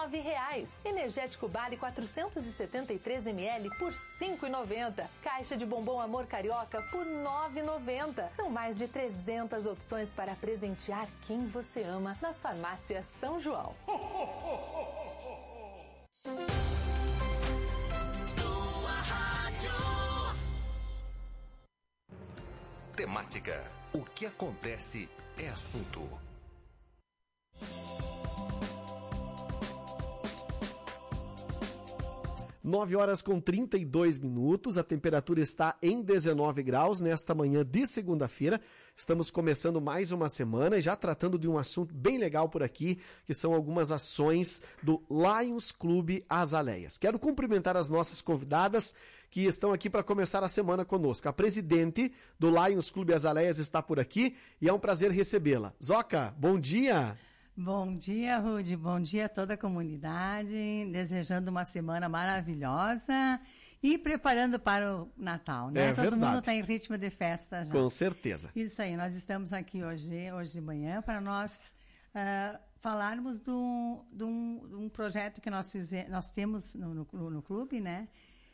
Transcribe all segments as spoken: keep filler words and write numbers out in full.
nove reais. Energético Bale quatrocentos e setenta e três mililitros por cinco e noventa. Caixa de bombom Amor Carioca por nove e noventa. São mais de trezentas opções para presentear quem você ama nas farmácias São João. Temática. O que acontece é assunto. nove horas com trinta e dois minutos, a temperatura está em dezenove graus nesta manhã de segunda-feira. Estamos começando mais uma semana e já tratando de um assunto bem legal por aqui, que são algumas ações do Lions Clube Azaleias. Quero cumprimentar as nossas convidadas que estão aqui para começar a semana conosco. A presidente do Lions Clube Azaleias está por aqui e é um prazer recebê-la. Zoca, bom dia! Bom dia, Rude. Bom dia a toda a comunidade. Desejando uma semana maravilhosa e preparando para o Natal, né? É Todo verdade. mundo está em ritmo de festa já. Com certeza. Isso aí. Nós estamos aqui hoje, hoje de manhã para nós uh, falarmos de um, de, um, de um projeto que nós, fize, nós temos no, no, no clube, né?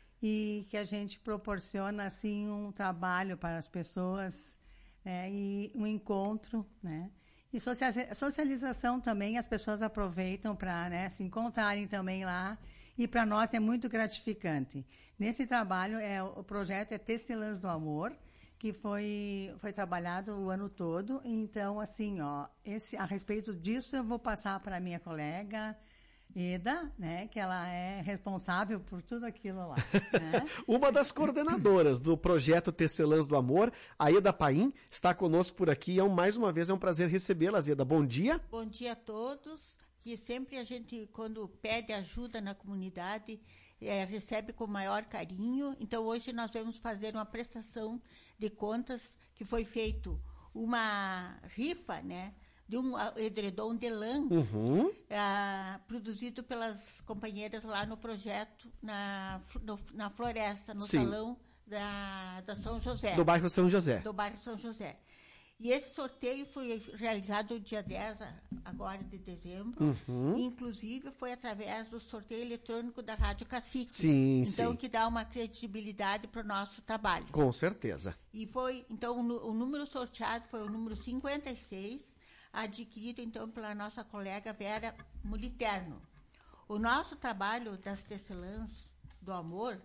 E que a gente proporciona, assim, um trabalho para as pessoas, né? E um encontro, né? E socialização também, as pessoas aproveitam para, né, se encontrarem também lá, e para nós é muito gratificante. Nesse trabalho, é, o projeto é Tecelãs do Amor, que foi, foi trabalhado o ano todo. Então, assim, ó, esse, a respeito disso, eu vou passar para a minha colega Eda, né, que ela é responsável por tudo aquilo lá. Né? Uma das coordenadoras do projeto Tecelãs do Amor, a Eda Paim, está conosco por aqui. É um, mais uma vez é um prazer recebê-la, Eda. Bom dia. Bom dia a todos, que sempre a gente, quando pede ajuda na comunidade, é, recebe com maior carinho. Então, hoje nós vamos fazer uma prestação de contas que foi feito uma rifa, né, de um edredom de lã, uhum. uh, produzido pelas companheiras lá no projeto, na, no, na floresta, no Sim. salão da, da São José. Do bairro São José. Do bairro São José. E esse sorteio foi realizado no dia dez, agora de dezembro, uhum. e inclusive foi através do sorteio eletrônico da Rádio Cacique. Sim, então, sim. que dá uma credibilidade para o nosso trabalho. Com certeza. E foi, então, o, o número sorteado foi o número cinquenta e seis, adquirido, então, pela nossa colega Vera Muliterno. O nosso trabalho das Tecelãs do Amor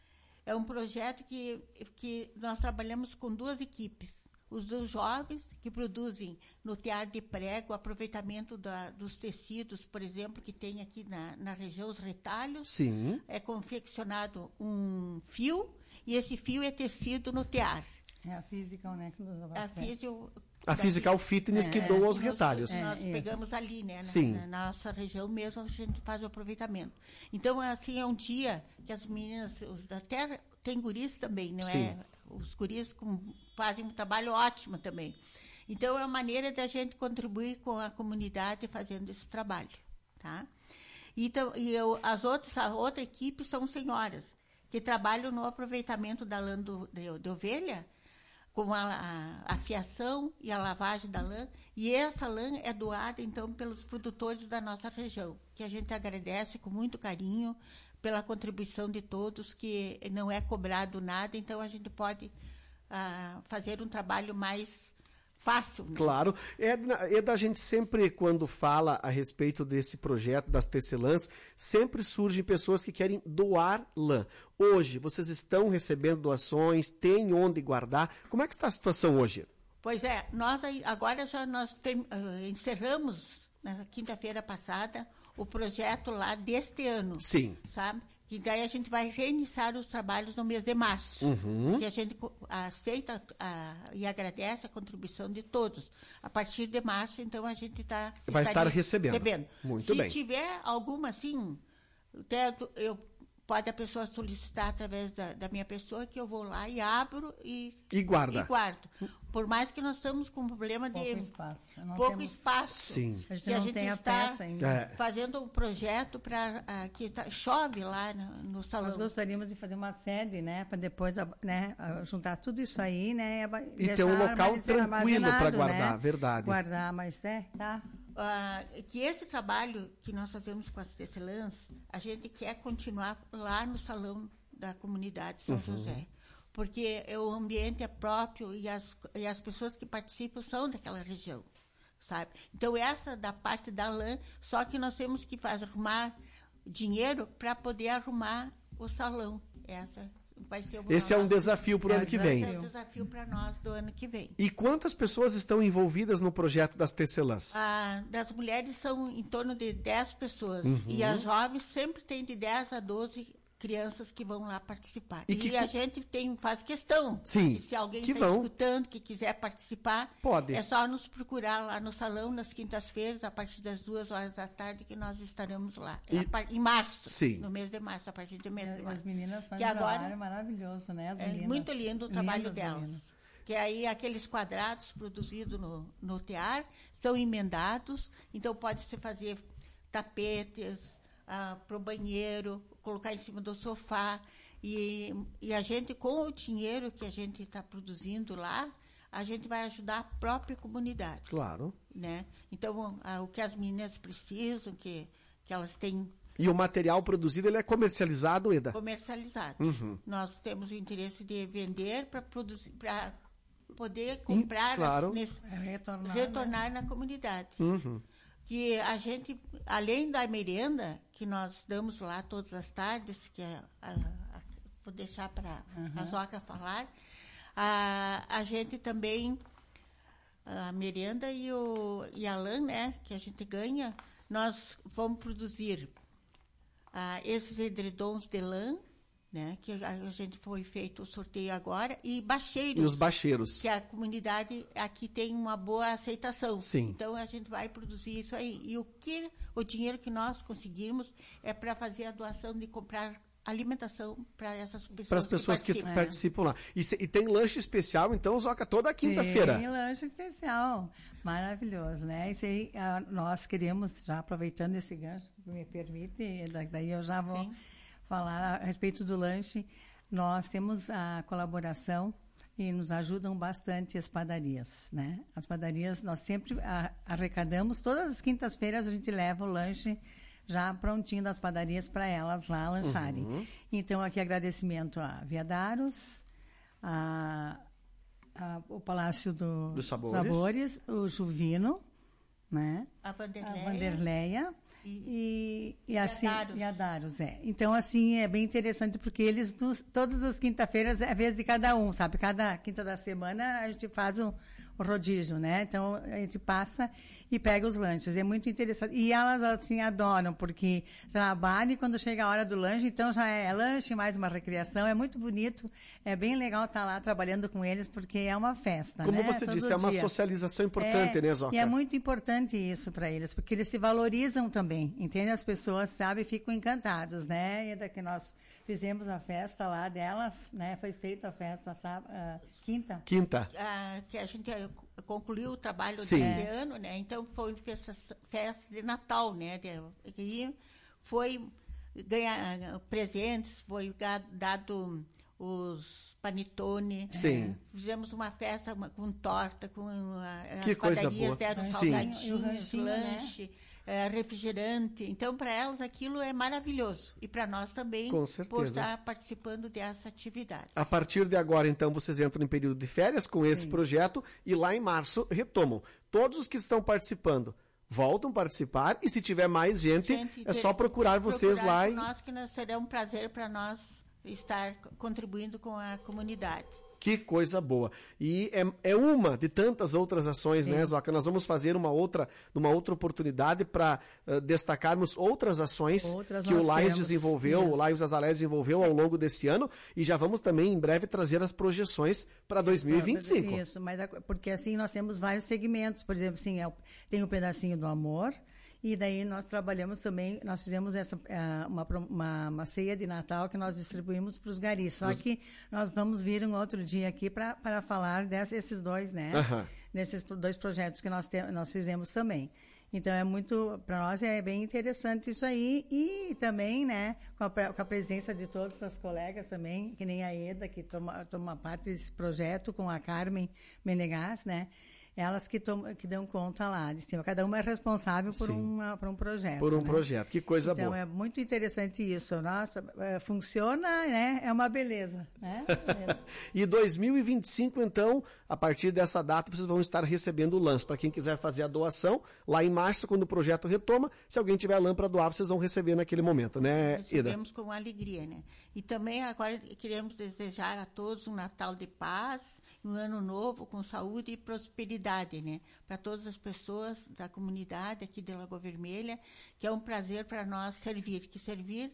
é um projeto que, que nós trabalhamos com duas equipes. Os dos jovens, que produzem no tear de prego, o aproveitamento da, dos tecidos, por exemplo, que tem aqui na, na região, os retalhos. Sim. É confeccionado um fio, e esse fio é tecido no tear. É a Physical, né, que nos a Physical, a Physical Fitness é, que doa os nós, retalhos. Nós, nós é, pegamos ali, né, Sim. Na, na nossa região mesmo, a gente faz o aproveitamento. Então, assim, é um dia que as meninas, até tem guris também, não Sim. é? Os guris com, fazem um trabalho ótimo também. Então, é uma maneira da gente contribuir com a comunidade fazendo esse trabalho, tá? Então, e eu, as outras, a outra equipe são senhoras que trabalham no aproveitamento da lã do, de, de ovelha, com a, a, a fiação e a lavagem da lã, e essa lã é doada, então, pelos produtores da nossa região, que a gente agradece com muito carinho pela contribuição de todos, que não é cobrado nada, então a gente pode ah, fazer um trabalho mais fácil. Né? Claro. É, é da gente sempre, quando fala a respeito desse projeto das tecelãs, sempre surgem pessoas que querem doar lã. Hoje, vocês estão recebendo doações, têm onde guardar. Como é que está a situação hoje? Pois é, nós agora já nós tem, uh, encerramos, na quinta-feira passada, o projeto lá deste ano. Sim. Sabe? E daí a gente vai reiniciar os trabalhos no mês de março. Uhum. Que a gente aceita a, e agradece a contribuição de todos. A partir de março, então, a gente tá, vai estar recebendo. recebendo. Muito Se bem. Se tiver alguma, assim, até eu, pode a pessoa solicitar através da, da minha pessoa, que eu vou lá e abro e, e guarda. E guardo. Por mais que nós estamos com um problema de pouco espaço. Não pouco temos... espaço. Sim. A gente que não a gente tem a está peça ainda. É. fazendo um projeto para uh, que tá, chove lá no, no salão. Nós gostaríamos de fazer uma sede, né, para depois, né, juntar tudo isso aí, né, e ter um local tranquilo para guardar, né? verdade. Guardar, mas é, tá. uh, que esse trabalho que nós fazemos com as tecelãs, a gente quer continuar lá no salão da comunidade São uhum. José, porque o ambiente é próprio e as, e as pessoas que participam são daquela região, sabe? Então, essa da parte da lã, só que nós temos que fazer, arrumar dinheiro para poder arrumar o salão. Essa vai ser uma Esse é um desafio para o é ano que vem. Esse é um desafio para nós do ano que vem. E quantas pessoas estão envolvidas no projeto das tecelãs? Ah, das mulheres são em torno de dez pessoas. Uhum. E as jovens sempre tem de dez a doze crianças que vão lá participar. E, e que... a gente tem, faz questão. Sim, que se alguém que está vão. escutando, que quiser participar, pode. É só nos procurar lá no salão, nas quintas-feiras, a partir das duas horas da tarde, que nós estaremos lá. E... Par... Em março. Sim. No mês de março, a partir do mês de março. As meninas fazem que agora um trabalho maravilhoso, né? As é meninas. muito lindo o trabalho Lindas, delas. meninas. Que aí aqueles quadrados produzidos no, no tear são emendados, então pode-se fazer tapetes ah, para o banheiro, colocar em cima do sofá, e, e a gente, com o dinheiro que a gente está produzindo lá, a gente vai ajudar a própria comunidade. Claro. Né? Então, ah, o que as meninas precisam, que, que elas têm... E o material produzido, ele é comercializado, Eda? Comercializado. Uhum. Nós temos o interesse de vender para produzir, para poder comprar, hum, claro. nesse, retornar, retornar né? na comunidade. Uhum. Que a gente, além da merenda, que nós damos lá todas as tardes, que é a, a, vou deixar para uhum. a Zoca falar, a, a gente também, a merenda e, o, e a lã, né, que a gente ganha, nós vamos produzir ah, esses edredons de lã, né, que a, a gente foi feito o sorteio agora, e bacheiros. E os bacheiros. Que a comunidade aqui tem uma boa aceitação. Sim. Então, a gente vai produzir isso aí. E o, que, o dinheiro que nós conseguirmos é para fazer a doação de comprar alimentação para essas pessoas. Para as pessoas que participam, que participam lá. E, se, e tem lanche especial, então, Zoca, toda quinta-feira. Tem lanche especial. Maravilhoso, né? Isso aí, uh, nós queremos, já aproveitando esse gancho, me permite, daí eu já vou... Sim. falar a respeito do lanche. Nós temos a colaboração e nos ajudam bastante as padarias, né? As padarias, nós sempre a, arrecadamos, todas as quintas-feiras a gente leva o lanche já prontinho das padarias para elas lá lancharem. Uhum. Então, aqui agradecimento a Viadaros, a, a, o Palácio do, dos Sabores. Sabores, o Juvino, né? A Vanderleia. A Vanderleia. E, e, e assim, Adaros. e Adaros, é. Então, assim, é bem interessante, porque eles, nos, todas as quinta-feiras, é a vez de cada um, sabe? Cada quinta da semana, a gente faz um, um rodízio, né? Então, a gente passa e pega os lanches. É muito interessante. E elas, assim, adoram, porque trabalham e quando chega a hora do lanche, então já é lanche, mais uma recreação. É muito bonito. É bem legal estar lá trabalhando com eles, porque é uma festa, Como né? você Todo disse, é uma dia. socialização importante, é, né, Zoca? E é muito importante isso para eles, porque eles se valorizam também, entende? As pessoas, sabe, ficam encantadas, né? E daqui nós fizemos a festa lá delas, né? Foi feita a festa sábado, uh, quinta. Quinta. Ah, que a gente concluiu o trabalho Sim. deste ano, né? Então foi festa, festa de Natal, né? De, e foi ganhar presentes, foi dado os panetone. Sim. É, fizemos uma festa uma, com torta, com a, que as coisa padarias boa. deram Sim. salgadinhos, ranchinho, lanche. Né? É, refrigerante. Então, para elas, aquilo é maravilhoso. E para nós também, Com certeza. por estar participando dessa atividade. A partir de agora, então, vocês entram em período de férias com esse Sim. projeto e lá em março retomam. Todos os que estão participando voltam a participar e se tiver mais gente, gente é só procurar vocês procurar lá. E... E... nós que nós, será um prazer para nós estar contribuindo com a comunidade. Que coisa boa. E é, é uma de tantas outras ações, Sim. né, Zoca? Nós vamos fazer uma outra, uma outra oportunidade para uh, destacarmos outras ações outras que o Laios temos. desenvolveu, Isso. o Laios Azalea desenvolveu ao longo desse ano e já vamos também em breve trazer as projeções para dois mil e vinte e cinco. Isso, mas a, porque assim nós temos vários segmentos, por exemplo, assim, é, tem o pedacinho do amor. E daí nós trabalhamos também, nós fizemos essa, uma, uma, uma ceia de Natal que nós distribuímos para os garis. Só os... que nós vamos vir um outro dia aqui para falar desses dois, né? Uh-huh. Desses dois projetos que nós, te, nós fizemos também. Então, é muito, para nós é bem interessante isso aí. E também, né, com a, com a presença de todas as colegas também, que nem a Eda, que toma, toma parte desse projeto, com a Carmen Menegas, né? elas que, tom, que dão conta lá de cima. Cada uma é responsável por, uma, por um projeto. Por um né? projeto, que coisa então, boa. Então, é muito interessante isso. Nossa, é, funciona, né? É uma beleza. Né? E dois mil e vinte e cinco, então, a partir dessa data, vocês vão estar recebendo o lance. Para quem quiser fazer a doação, lá em março, quando o projeto retoma, se alguém tiver lã para doar, vocês vão receber naquele momento, né, Ida? Recebemos com alegria, né? E também agora queremos desejar a todos um Natal de paz, um ano novo com saúde e prosperidade, né? Para todas as pessoas da comunidade aqui de Lagoa Vermelha, que é um prazer para nós servir, que servir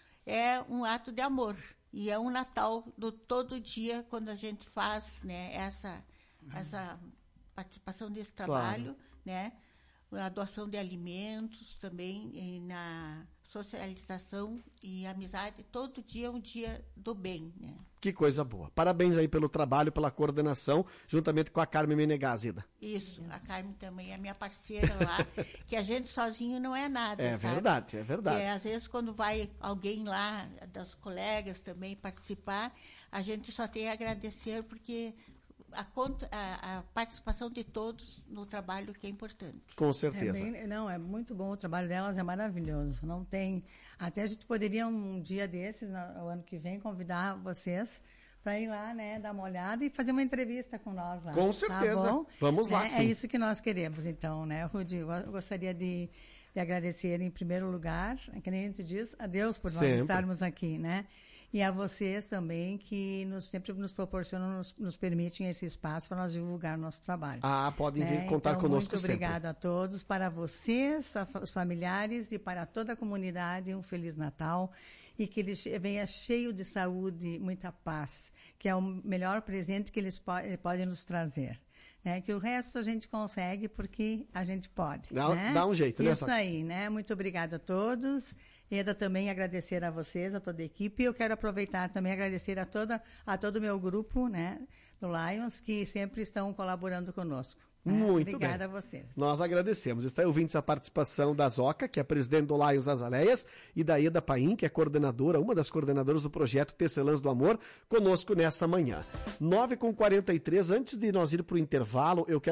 é um ato de amor e é um Natal do todo dia quando a gente faz, né, essa essa participação desse trabalho, claro. Né? A doação de alimentos também e na socialização e amizade, todo dia é um dia do bem, né? Que coisa boa. Parabéns aí pelo trabalho, pela coordenação, juntamente com a Carmen Menegas, Ida. Isso, a Carmen também é minha parceira lá, que a gente sozinho não é nada, É sabe? verdade, é verdade. E, às vezes, quando vai alguém lá, das colegas também participar, a gente só tem a agradecer, porque A, conta, a, a participação de todos no trabalho que é importante. Com certeza. É bem, não, é muito bom, o trabalho delas é maravilhoso. Não tem, até a gente poderia um dia desses, no, o ano que vem, convidar vocês para ir lá, né, dar uma olhada e fazer uma entrevista com nós lá. Com certeza. Tá bom? Vamos lá, é, sim. É isso que nós queremos, então, né, Rudy? Eu gostaria de, de agradecer em primeiro lugar, que nem a gente diz, a Deus por nós Sempre. estarmos aqui, né? E a vocês também, que nos, sempre nos proporcionam, nos, nos permitem esse espaço para nós divulgar o nosso trabalho. Ah, podem vir né? contar então, conosco muito sempre. Muito obrigada a todos, para vocês, os familiares e para toda a comunidade, um Feliz Natal e que ele venha cheio de saúde, muita paz, que é o melhor presente que eles po podem nos trazer. É, que o resto a gente consegue porque a gente pode. Dá, né? dá um jeito, né? Isso aí, né? Muito obrigada a todos. Eda, também agradecer a vocês, a toda a equipe. E eu quero aproveitar também agradecer a, toda, a todo o meu grupo, né, do Lions, que sempre estão colaborando conosco. Né? Muito Obrigada bem. a vocês. Nós agradecemos. Está aí ouvindo a participação da Zoca, que é presidente do Lions Azaleias, e da Eda Paim, que é coordenadora, uma das coordenadoras do projeto Tecelãs do Amor, conosco nesta manhã. nove e quarenta e três, antes de nós ir para o intervalo, eu quero